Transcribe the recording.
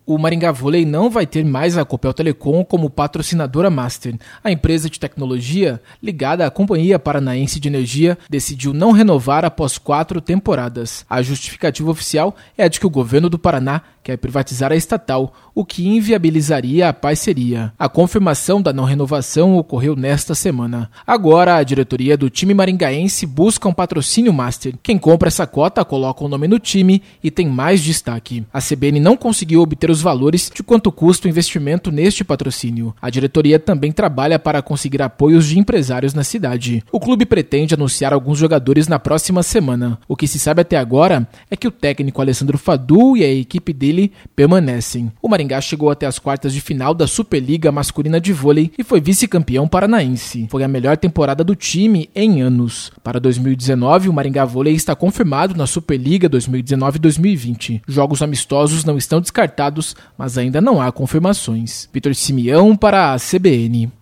O Maringá Vôlei não vai ter mais a Copel Telecom como patrocinadora master. A empresa de tecnologia, ligada à Companhia Paranaense de Energia, decidiu não renovar após 4 temporadas. A justificativa oficial é a de que o governo do Paraná quer privatizar a estatal, o que inviabilizaria a parceria. A confirmação da não renovação ocorreu nesta semana. Agora, a diretoria do time maringaense busca um patrocínio master. Quem compra essa cota coloca o nome no time e tem mais destaque. A CBN não conseguiu obter os valores de quanto custa o investimento neste patrocínio. A diretoria também trabalha para conseguir apoios de empresários na cidade. O clube pretende anunciar alguns jogadores na próxima semana. O que se sabe até agora é que o técnico Alessandro Fadu e a equipe dele permanecem. O Maringá chegou até as quartas de final da Superliga Masculina de Vôlei e foi vice-campeão paranaense. Foi a melhor temporada do time em anos. Para 2019, o Maringá Vôlei está confirmado na Superliga 2019-2020. Jogos amistosos não estão descartados, mas ainda não há confirmações. Vitor Simeão para a CBN.